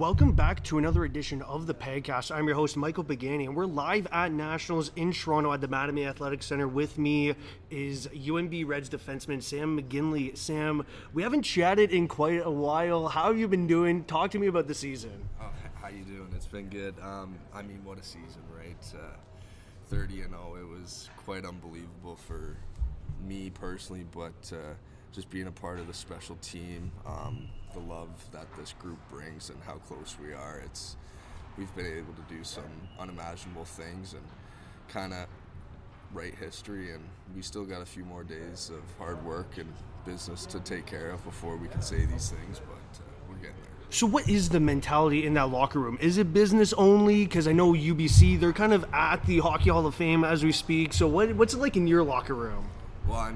Welcome back to another edition of the Pegcast. I'm your host, Michael Pagani, and we're live at Nationals in Toronto at the Mattamy Athletic Center. With me is UNB Reds defenseman Sam McGinley. Sam, we haven't chatted in quite a while. How have you been doing? Talk to me about the season. How you doing? It's been good. What a season, right? 30-0. It was quite unbelievable for me personally, but just being a part of the special team, the love that this group brings and how close we are, we've been able to do some unimaginable things and kind of write history, and we still got a few more days of hard work and business to take care of before we can say these things, but we're getting there. So what is the mentality in that locker room? Is it business only? Because I know UBC, they're kind of at the Hockey Hall of Fame as we speak. So what's it like in your locker room? Well,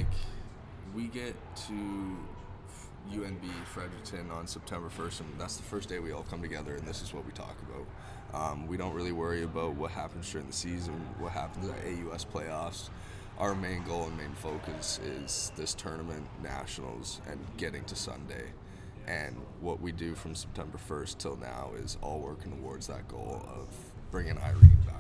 we get to UNB Fredericton on September 1st, and that's the first day we all come together, and this is what we talk about. We don't really worry about what happens during the season, what happens at AUS playoffs. Our main goal and main focus is this tournament, Nationals, and getting to Sunday. And what we do from September 1st till now is all working towards that goal of bringing Irene back home.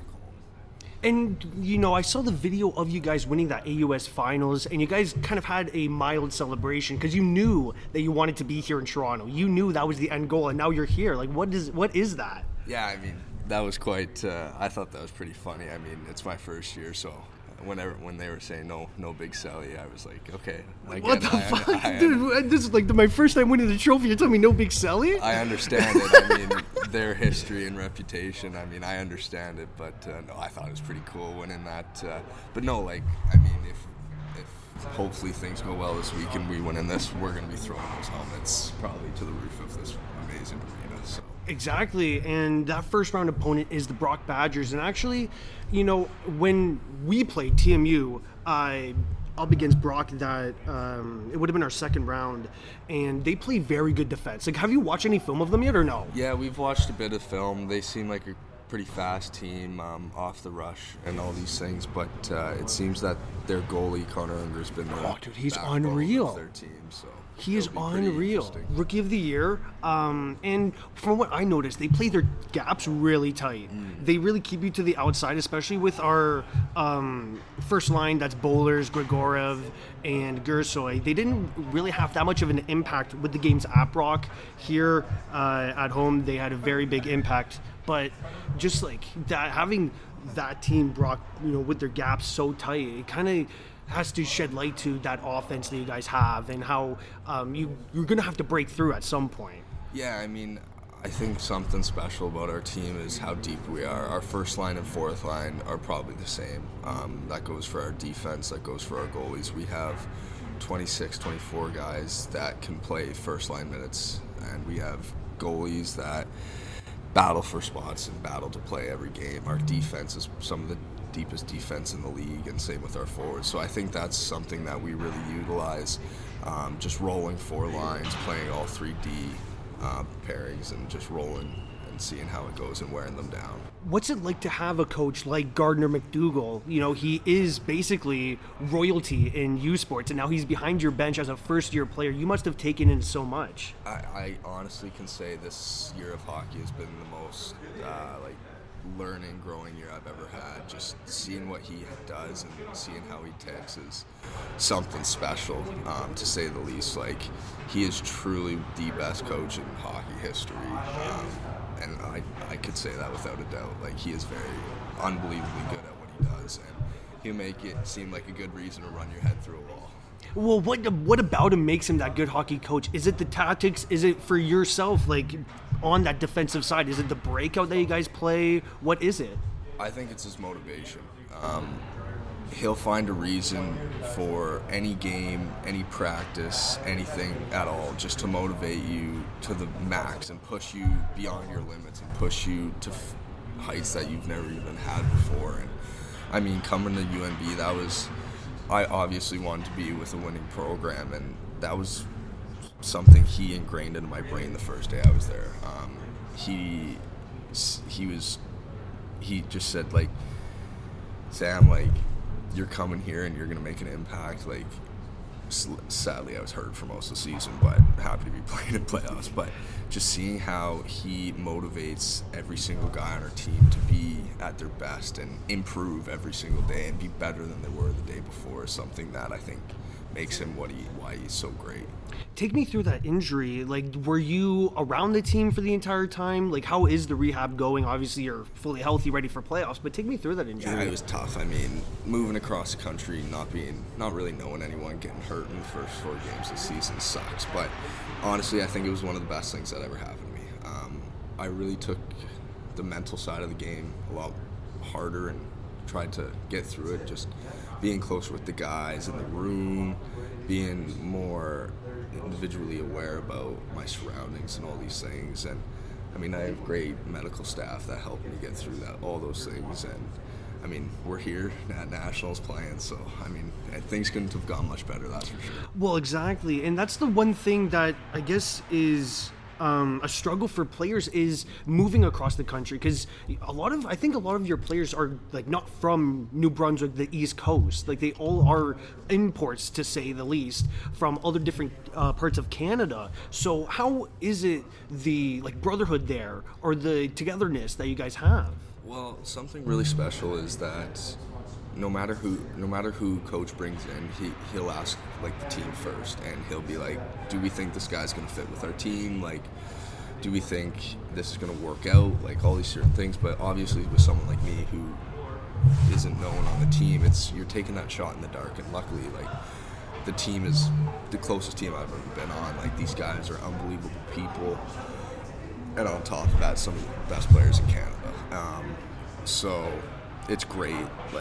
And, I saw the video of you guys winning that AUS finals, and you guys kind of had a mild celebration because you knew that you wanted to be here in Toronto. You knew that was the end goal, and now you're here. What is that? Yeah, that was quite, I thought that was pretty funny. It's my first year, so when they were saying no big Selly, I was like, okay. What the fuck? Dude, this is like my first time winning the trophy. You're telling me no big Selly? I understand it. Their history and reputation, I understand it, but no, I thought it was pretty cool winning that. But no, if hopefully things go well this week and we win in this, we're going to be throwing those helmets probably to the roof of this amazing arena. So. Exactly, and that first round opponent is the Brock Badgers. And actually, when we played TMU, up against Brock, that it would have been our second round, and they play very good defense. Have you watched any film of them yet or no? Yeah, we've watched a bit of film. They seem like a pretty fast team off the rush and all these things, but it seems that their goalie, Connor Unger's been he's unreal. Their team, so. He is unreal. Rookie of the year. And from what I noticed, they play their gaps really tight. They really keep you to the outside, especially with our first line, that's Bowlers, Grigorev, and Gersoy. They didn't really have that much of an impact with the games at Brock. Here at home, they had a very big impact. But just like that, having that team, Brock, with their gaps so tight, it kind of has to shed light to that offense that you guys have and how you're going to have to break through at some point. Yeah, I think something special about our team is how deep we are. Our first line and fourth line are probably the same. That goes for our defense, that goes for our goalies. We have 26, 24 guys that can play first line minutes, and we have goalies that battle for spots and battle to play every game. Our defense is some of the deepest defense in the league, and same with our forwards. So I think that's something that we really utilize, just rolling four lines, playing all 3D pairings, and just rolling and seeing how it goes and wearing them down. What's it like to have a coach like Gardner McDougall? He is basically royalty in U Sports, and now he's behind your bench as a first-year player. You must have taken in so much. I honestly can say this year of hockey has been the most learning, growing year I've ever had. Just seeing what he does and seeing how he takes is something special, to say the least. He is truly the best coach in hockey history, and I could say that without a doubt. He is very unbelievably good at what he does, and he'll make it seem like a good reason to run your head through a wall. Well, what about him makes him that good hockey coach? Is it the tactics? Is it for yourself, on that defensive side? Is it the breakout that you guys play? What is it? I think it's his motivation. He'll find a reason for any game, any practice, anything at all, just to motivate you to the max and push you beyond your limits and push you to heights that you've never even had before. And coming to UNB, I obviously wanted to be with a winning program, and that was something he ingrained into my brain the first day I was there. He just said, Sam, you're coming here and you're going to make an impact. sadly I was hurt for most of the season, but happy to be playing in playoffs. But just seeing how he motivates every single guy on our team to be at their best and improve every single day and be better than they were the day before is something that I think makes him why he's so great. Take me through that injury. Like, were you around the team for the entire time? Like, how is the rehab going? Obviously, you're fully healthy, ready for playoffs, but take me through that injury. Yeah, it was tough. I mean, moving across the country, not really knowing anyone, getting hurt in the first 4 games of the season sucks. But honestly, I think it was one of the best things that ever happened to me. I really took the mental side of the game a lot harder and tried to get through it, just being closer with the guys in the room, being more individually aware about my surroundings and all these things. And I mean, I have great medical staff that helped me get through all those things. And I mean, we're here at Nationals playing, so I mean, things couldn't have gone much better, that's for sure. Well, exactly, and that's the one thing that I guess is a struggle for players is moving across the country, because I think a lot of your players are like not from New Brunswick, the East Coast. Like, they all are imports, to say the least, from other different parts of Canada. So how is it the brotherhood there, or the togetherness that you guys have? Well, something really special is that no matter who coach brings in, he'll ask the team first, and he'll be like, do we think this guy's going to fit with our team? Like, do we think this is going to work out? Like, all these certain things. But obviously with someone like me who isn't known on the team, you're taking that shot in the dark. And luckily, the team is the closest team I've ever been on. Like, these guys are unbelievable people, and on top of that, some of the best players in Canada. So it's great.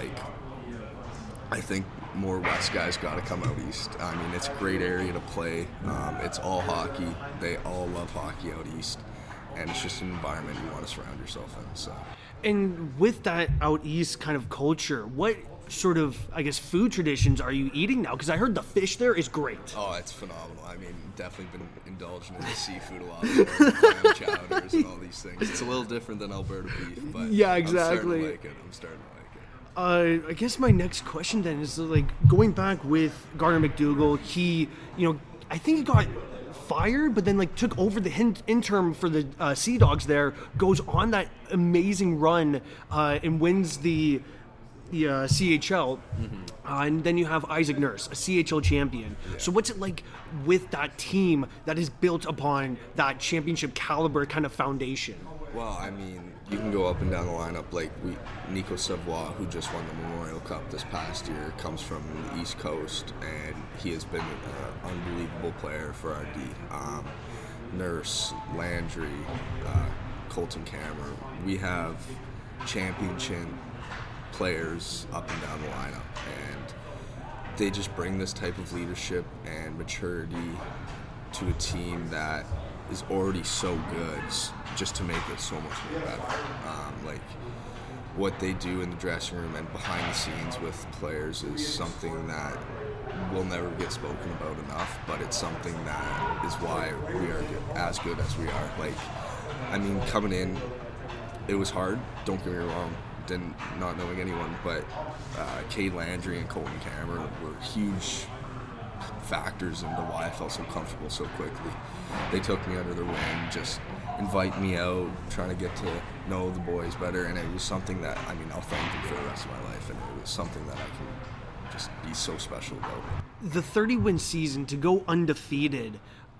I think more West guys got to come out East. I mean, it's a great area to play. It's all hockey. They all love hockey out East, and it's just an environment you want to surround yourself in. So. And with that out East kind of culture, what sort of, I guess, food traditions are you eating now? Because I heard the fish there is great. Oh, it's phenomenal. I mean, definitely been indulging in the seafood a lot, clam chowders and all these things. It's a little different than Alberta beef, but yeah, exactly. I'm starting to like it. I guess my next question then is, going back with Gardner MacDougall, he, I think he got fired, but then took over the interim for the Sea Dogs there, goes on that amazing run and wins the CHL, and then you have Isaac Nurse, a CHL champion. Yeah. So what's it like with that team that is built upon that championship caliber kind of foundation? Well, I mean, you can go up and down the lineup. Nico Savoie, who just won the Memorial Cup this past year, comes from the East Coast, and he has been an unbelievable player for our D. Nurse, Landry, Colton Cameron. We have championship players up and down the lineup, and they just bring this type of leadership and maturity to a team that is already so good, just to make it so much more better. What they do in the dressing room and behind the scenes with players is something that will never get spoken about enough, but it's something that is why we are as good as we are. I mean, coming in, it was hard, don't get me wrong, not knowing anyone, but Cade Landry and Colton Cameron were huge factors into why I felt so comfortable so quickly. They took me under their wing, just invite me out, trying to get to know the boys better, and it was something that, I mean, I'll thank them for the rest of my life, and it was something that I can just be so special about. The 30-win season, to go undefeated,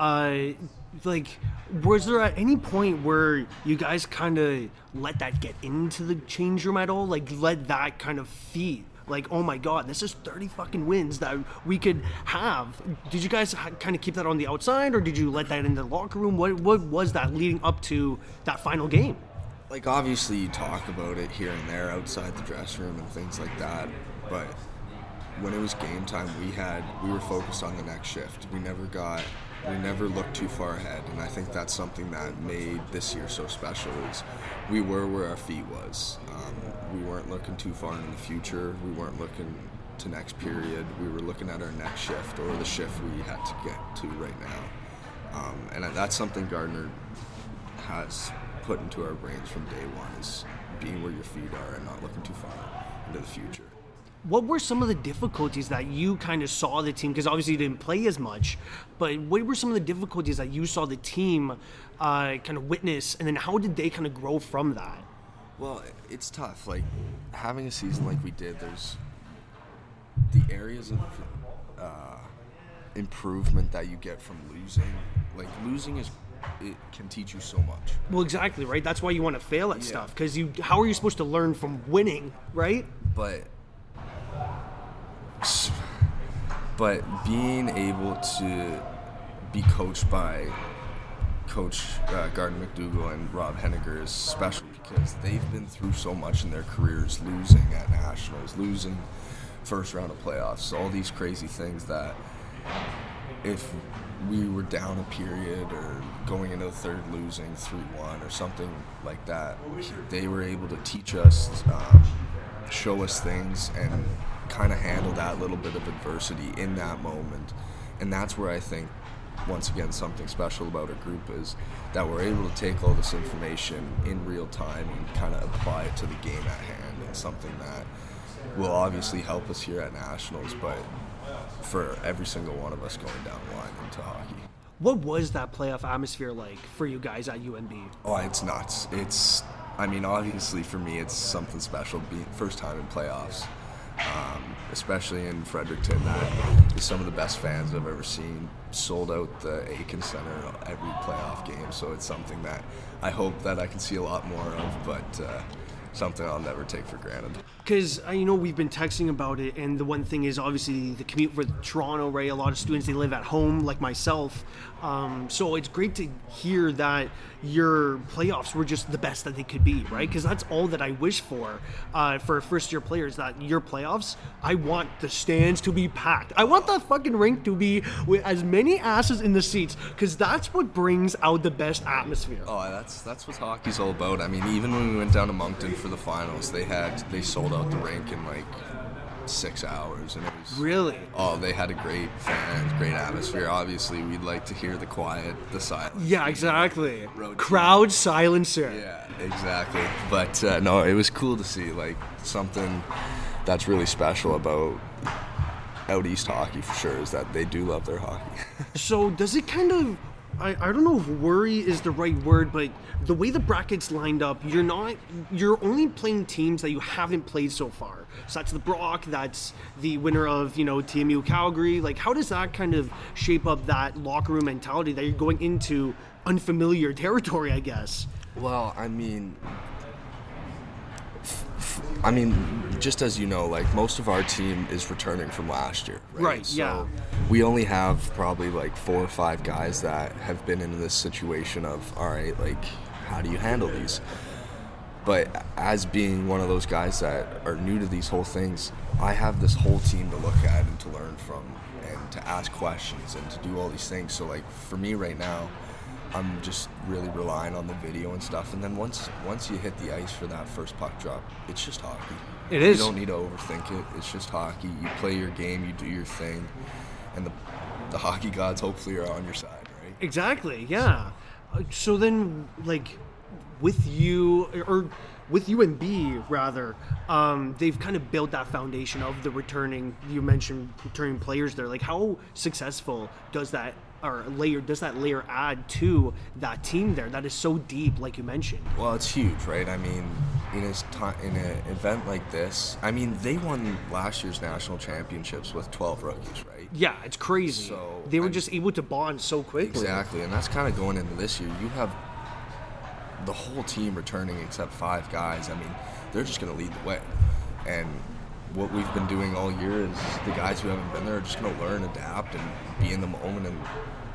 was there at any point where you guys kind of let that get into the change room at all? Let that kind of feed? Oh my God, this is 30 fucking wins that we could have. Did you guys kind of keep that on the outside, or did you let that in the locker room? What was that leading up to that final game? Obviously you talk about it here and there outside the dressing room and things like that, but when it was game time, we were focused on the next shift. We never looked too far ahead, and I think that's something that made this year so special. Is we were where our feet was. We weren't looking too far into the future. We weren't looking to next period. We were looking at our next shift, or the shift we had to get to right now. And that's something Gardner has put into our brains from day one, is being where your feet are and not looking too far into the future. What were some of the difficulties that you kind of saw the team? Because obviously you didn't play as much, but what were some of the difficulties that you saw the team kind of witness, and then how did they kind of grow from that? Well, it's tough. Like, having a season like we did, there's the areas of improvement that you get from losing. Like, losing it can teach you so much. Well, exactly, right? That's why you want to fail at stuff, because how are you supposed to learn from winning, right? But being able to be coached by Coach Gardner McDougall and Rob Henniger is special because they've been through so much in their careers, losing at nationals, losing first round of playoffs, all these crazy things that if we were down a period or going into the third losing 3-1 or something like that, they were able to teach us, show us things, and kind of handle that little bit of adversity in that moment. And that's where I think, once again, something special about our group is that we're able to take all this information in real time and kind of apply it to the game at hand, and something that will obviously help us here at Nationals, but for every single one of us going down the line into hockey. What was that playoff atmosphere like for you guys at UNB? Oh, it's nuts. I mean, obviously for me, it's something special, being first time in playoffs, especially in Fredericton. That is some of the best fans I've ever seen. Sold out the Aiken Center every playoff game, so it's something that I hope that I can see a lot more of, but something I'll never take for granted. Because, we've been texting about it, and the one thing is obviously the commute for Toronto, right? A lot of students, they live at home, like myself. So it's great to hear that your playoffs were just the best that they could be, right? Because that's all that I wish for first-year players, that your playoffs, I want the stands to be packed. I want that fucking rink to be with as many asses in the seats, because that's what brings out the best atmosphere. Oh, that's what hockey's all about. I mean, even when we went down to Moncton for the finals, they sold out the rink in like 6 hours, and it was really. Oh, they had a great fans, great atmosphere. Obviously, we'd like to hear the quiet, the silence. Yeah, exactly. Crowd silencer. Yeah, exactly. But no, it was cool to see, like, something that's really special about out east hockey for sure is that they do love their hockey. So does it kind of, I don't know if worry is the right word, but the way the brackets lined up, you're only playing teams that you haven't played so far. So that's the Brock, that's the winner of, TMU Calgary. Like, how does that kind of shape up that locker room mentality that you're going into unfamiliar territory, I guess? Well, I mean, just as you know, like, most of our team is returning from last year, right? Right, so yeah. We only have probably like 4 or 5 guys that have been in this situation of, all right, like, how do you handle these? But as being one of those guys that are new to these whole things, I have this whole team to look at and to learn from and to ask questions and to do all these things. So, like, for me right now, I'm just really relying on the video and stuff. And then once you hit the ice for that first puck drop, it's just hockey. It is. You don't need to overthink it. It's just hockey. You play your game, you do your thing, and the hockey gods hopefully are on your side, right? Exactly, yeah. So then, like, with you, or with UNB rather, they've kind of built that foundation of the returning players there. Like, how successful does that layer add to that team there that is so deep, like you mentioned? Well, it's huge, right? I mean, in an event like this, I mean, they won last year's national championships with 12 rookies, right? Yeah, it's crazy. So they were just able to bond so quickly. Exactly, and that's kind of going into this year. You have the whole team returning except 5 guys. I mean, they're just going to lead the way. And what we've been doing all year is the guys who haven't been there are just going to learn, adapt, and be in the moment and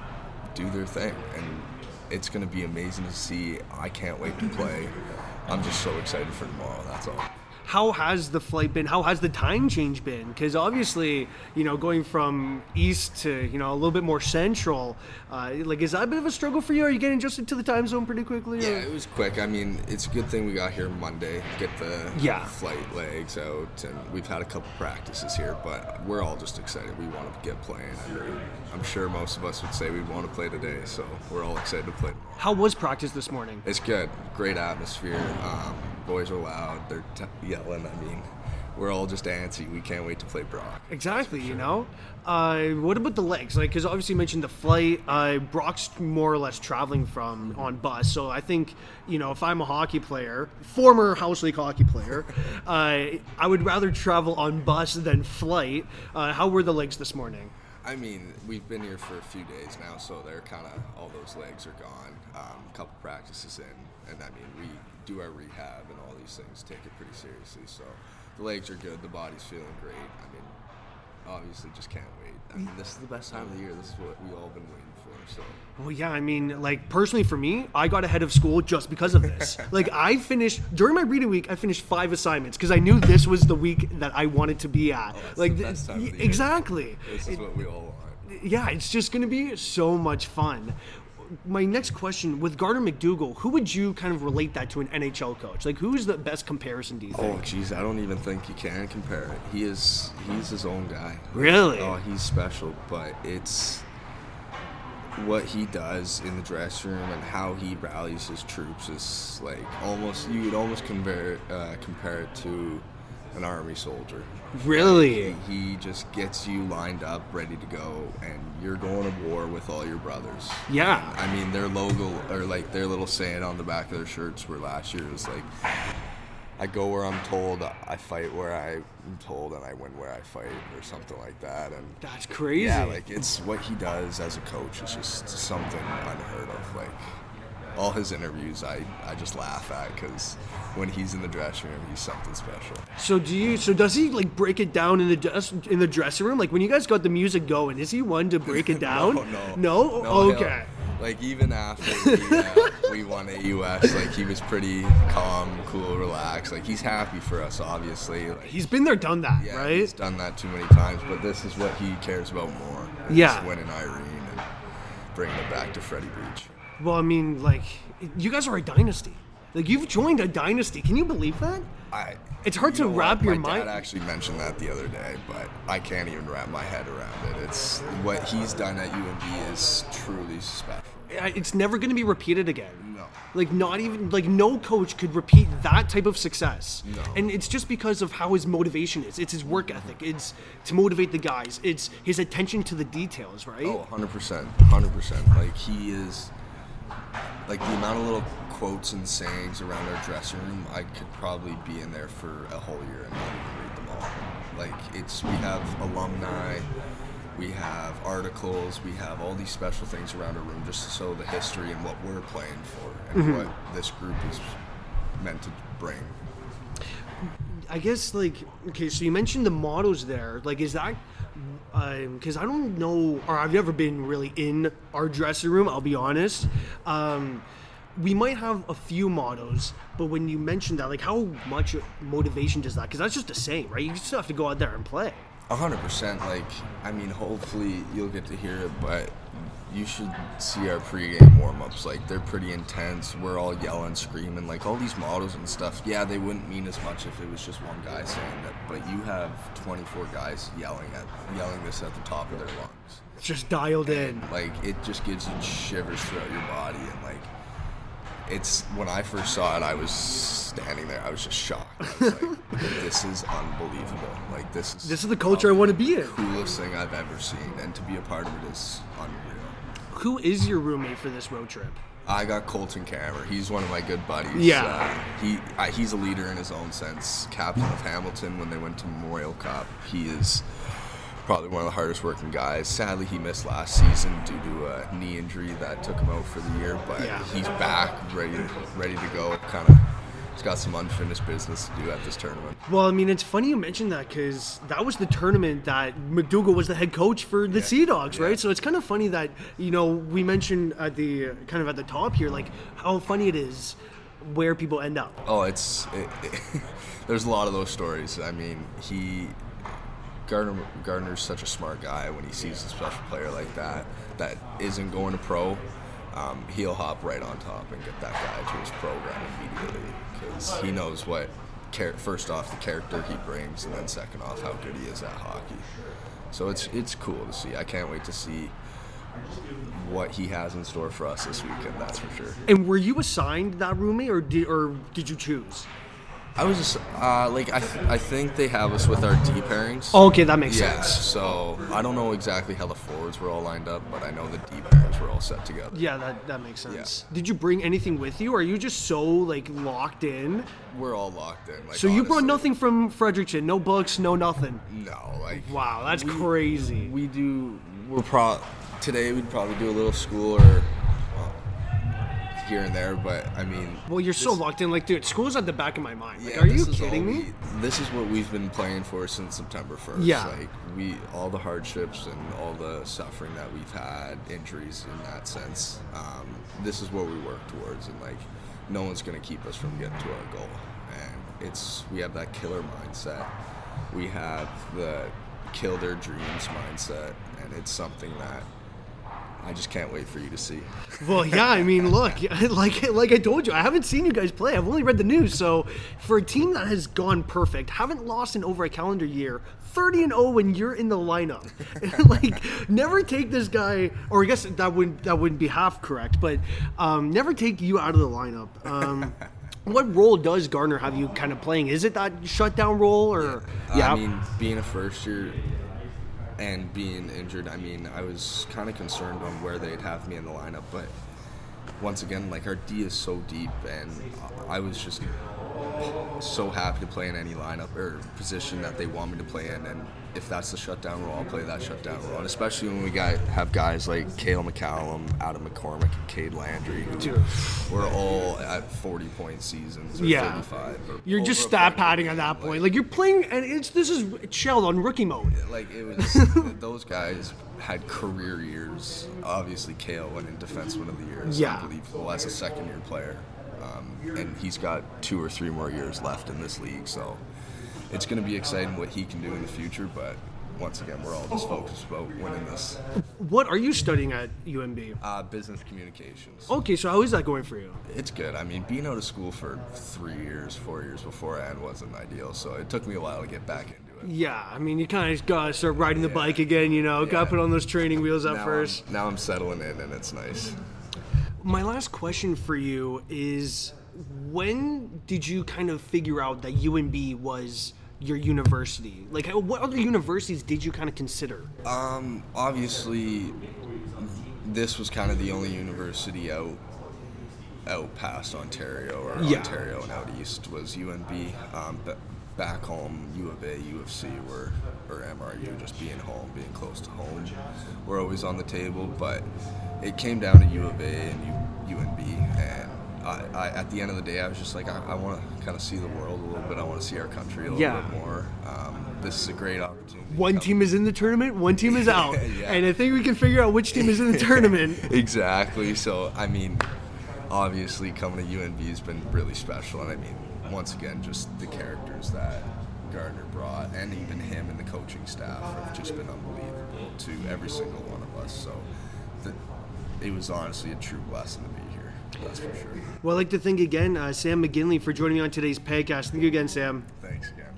do their thing. And it's going to be amazing to see. I can't wait to play. I'm just so excited for tomorrow, that's all. How has the flight been? How has the time change been? Because obviously, going from east to, a little bit more central, is that a bit of a struggle for you? Are you getting adjusted to the time zone pretty quickly? Yeah, it was quick. I mean, it's a good thing we got here Monday, get the flight legs out, and we've had a couple practices here, but we're all just excited. We want to get playing. I mean, I'm sure most of us would say we want to play today, so we're all excited to play tomorrow. How was practice this morning? It's good. Great atmosphere. Boys are loud. They're yelling. I mean, we're all just antsy. We can't wait to play Brock. Exactly, you know. What about the legs? Like, because obviously you mentioned the flight. Brock's more or less traveling from on bus. So I think, you know, if I'm a hockey player, former House League hockey player, I would rather travel on bus than flight. How were the legs this morning? I mean, we've been here for a few days now, so they're kind of, all those legs are gone. A couple practices in, and I mean, we do our rehab and all these things, take it pretty seriously. So the legs are good, the body's feeling great. I mean, obviously just can't wait. I mean, this is the best time of the year. This is what we all been waiting for. So. Well, yeah, I mean, like, personally for me, I got ahead of school just because of this. Like, I finished, during my reading week, I finished 5 assignments because I knew this was the week that I wanted to be at. Oh, that's like, the best time of the year. Exactly. This is what we all want. Yeah, it's just going to be so much fun. My next question, with Gardner McDougall, who would you kind of relate that to an NHL coach? Like, who's the best comparison, do you think? Oh, geez, I don't even think you can compare it. He's his own guy. Really? Oh, he's special, but it's what he does in the dressing room and how he rallies his troops is like almost, you could almost compare it to an army soldier. Really? He just gets you lined up, ready to go, and you're going to war with all your brothers. Yeah. And, I mean, their logo, or like their little saying on the back of their shirts were last year was like, I go where I'm told, I fight where I'm told, and I win where I fight, or something like that. And That's crazy. yeah, like it's what he does as a coach is just something unheard of. Like all his interviews, I just laugh at because when he's in the dressing room, he's something special. So does he like break it down in the dressing room? Like when you guys got the music going, is he one to break it down? No. Okay. Like even after we won AUS, like he was pretty calm, cool, relaxed. Like he's happy for us, obviously. Like, He's been there, done that, yeah, right? He's done that too many times, but this is what he cares about more. Yeah. Winning Irene and bringing it back to Freddie Beach. Well, I mean, like, you guys are a dynasty. Like, you've joined a dynasty. Can you believe that? It's hard to wrap your mind. My dad actually mentioned that the other day, but I can't even wrap my head around it. It's what he's done at UNB is truly special. It's never going to be repeated again. No. Like, not even, like, no coach could repeat that type of success. No. And it's just because of how his motivation is. It's his work ethic. It's to motivate the guys. It's his attention to the details, right? Oh, 100%. 100%. Like, he is, like, the amount of little quotes and sayings around our dressing room, I could probably be in there for a whole year and not even read them all. Like, we have alumni, we have articles, we have all these special things around our room just to show the history and what we're playing for and what this group is meant to bring. I guess, like, okay, so you mentioned the mottos there. Like, is that, because I don't know, or I've never been really in our dressing room, I'll be honest. We might have a few mottos, but when you mentioned that, like, how much motivation does that? Because that's just a saying, right? You still have to go out there and play. 100%. Like, I mean, hopefully you'll get to hear it, but you should see our pregame warm-ups. Like, they're pretty intense. We're all yelling, screaming. Like, all these mottos and stuff, yeah, they wouldn't mean as much if it was just one guy saying that, but you have 24 guys yelling this at the top of their lungs. It's just dialed in. Like, it just gives you shivers throughout your body, and, like, it's, when I first saw it, I was standing there. I was just shocked. I was like, this is unbelievable. Like, this is the culture I want to be in. The coolest thing I've ever seen, and to be a part of it is unreal. Who is your roommate for this road trip? I got Colton Kammer. He's one of my good buddies. Yeah. He's a leader in his own sense. Captain of Hamilton when they went to Memorial Cup. He is probably one of the hardest working guys. Sadly, he missed last season due to a knee injury that took him out for the year, but he's back, ready to go. Kind of, he's got some unfinished business to do at this tournament. Well, I mean, it's funny you mentioned that because that was the tournament that McDougall was the head coach for the Sea Dogs, right? So it's kind of funny that, you know, we mentioned at the top here, like how funny it is where people end up. Oh, there's a lot of those stories. I mean, Gardner's such a smart guy. When he sees a special player like that isn't going to pro, he'll hop right on top and get that guy to his program immediately because he knows what, first off, the character he brings, and then second off, how good he is at hockey. So it's cool to see. I can't wait to see what he has in store for us this weekend, that's for sure. And were you assigned that roommate, or did you choose? I was just I think they have us with our D pairings. Oh, okay, that makes Yeah, sense. so I don't know exactly how the forwards were all lined up, but I know the D pairings were all set together. Yeah, that makes sense. Did you bring anything with you? Or are you just so like locked in? We're all locked in. Like, So you brought honestly, nothing from Fredericton, no books, no nothing. No, like Wow, that's crazy. we do. Today we'd probably do a little school or here and there, but I mean. Well, you're so locked in. Like, dude, school's at the back of my mind. Like, Yeah, are you this is kidding all me? This is what we've been playing for since September 1st. Yeah. Like, all the hardships and all the suffering that we've had, injuries in that sense, this is what we work towards, and, like, no one's going to keep us from getting to our goal. And we have that killer mindset. We have the kill their dreams mindset, and it's something that I just can't wait for you to see. Well, yeah, I mean, look, like I told you, I haven't seen you guys play. I've only read the news. So for a team that has gone perfect, haven't lost in over a calendar year, 30-0 when you're in the lineup, like never take this guy, or I guess that wouldn't be half correct, but never take you out of the lineup. What role does Gardner have you kind of playing? Is it that shutdown role, or I mean, being a first year and being injured, I mean, I was kind of concerned on where they'd have me in the lineup, but once again, like, our D is so deep, and I was just so happy to play in any lineup or position that they want me to play in, and if that's the shutdown role, I'll play that shutdown role, and especially when we have guys like Cale McCallum, Adam McCormick, and Cade Landry, who we're all at 40-point seasons or 35. Or you're just over stat 40. padding at that point. Like, you're playing, and this is shelled on rookie mode. Like, it was those guys had career years. Obviously, Cale went in Defenseman of the Year. It's unbelievable as a second-year player, and he's got 2 or 3 more years left in this league. So it's going to be exciting what he can do in the future. But once again, we're all just focused about winning this. What are you studying at UNB? Business communications. Okay, so how is that going for you? It's good. I mean, being out of school for 4 years beforehand wasn't ideal. So it took me a while to get back into it. Yeah, I mean, you kind of got to start riding the bike again, you know, got to put on those training wheels at first. Now I'm settling in, and it's nice. My last question for you is, when did you kind of figure out that UNB was your university? Like, what other universities did you kind of consider? Obviously, this was kind of the only university out past Ontario, or Ontario and out east was UNB. But back home, U of A, U of C, or MRU, just being home, being close to home, we're always on the table. But it came down to U of A and UNB, and I at the end of the day, I was just like, I want to kind of see the world a little bit. I want to see our country a little bit more. This is a great opportunity. One team is in the tournament, one team is out. And I think we can figure out which team is in the tournament. Exactly. So, I mean, obviously coming to UNB has been really special. And I mean, once again, just the characters that Gardner brought, and even him and the coaching staff have just been unbelievable to every single one of us. So it was honestly a true blessing to be here. That's for sure. Well, I'd like to thank again Sam McGinley for joining me on today's podcast. Thank you again, Sam. Thanks, guys.